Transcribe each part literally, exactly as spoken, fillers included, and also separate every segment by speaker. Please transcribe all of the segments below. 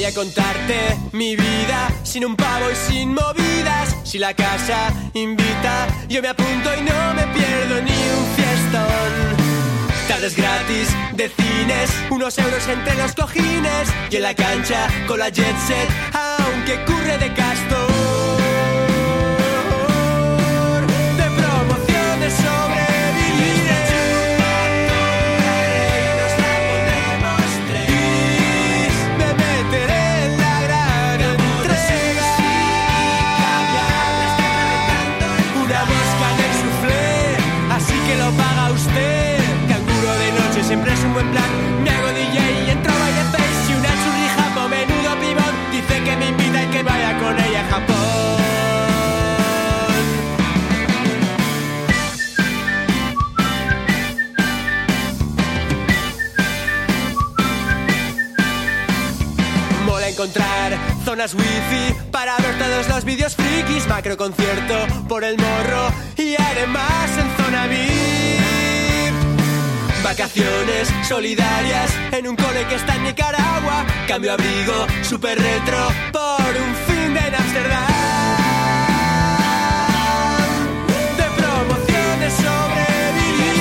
Speaker 1: a contarte mi vida sin un pavo y sin movidas. Si la casa invita, yo me apunto y no me pierdo ni un fiestón. Tardes gratis de cines, unos euros entre los cojines y en la cancha con la jet set, aunque curre de castor. De promociones sobrevivir. Siempre es un buen plan, me hago D J y entro by the face. Y una churri japo, menudo pibón, dice que me invita y que vaya con ella a Japón. Mola encontrar zonas wifi para ver todos los vídeos frikis. Macro concierto por el morro y además en zona V I P. Vacaciones solidarias en un cole que está en Nicaragua. Cambio abrigo, super retro por un fin de Amsterdam. De promociones sobrevivir.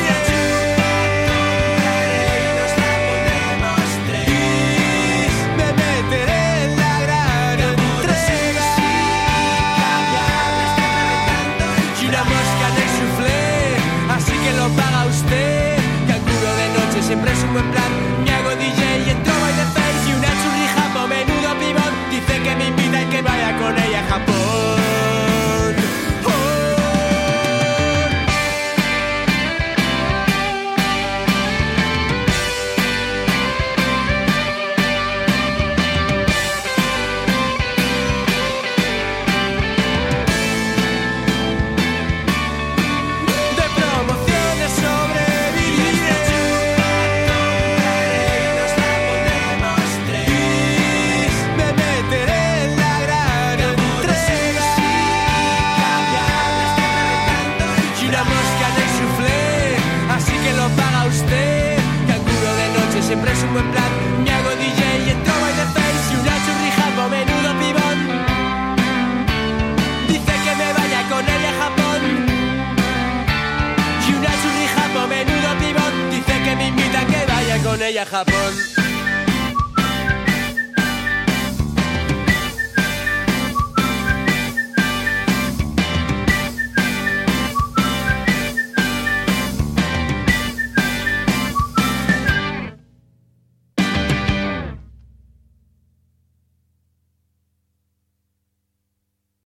Speaker 1: Nos la podemos tres. Me meteré en la gran entrega. Y una mosca de soufflé, así que lo paga usted. Siempre es un buen plan, me hago D J y entro by the face. Y una churri japo, menudo pibón, dice que me invita y que vaya con ella a Japón. Siempre es un buen plan, me hago D J y entro by the face. Y una churri japo, menudo pibón, dice que me vaya con ella a Japón. Y una churri japo, menudo pibón, dice que me invita a que vaya con ella a Japón.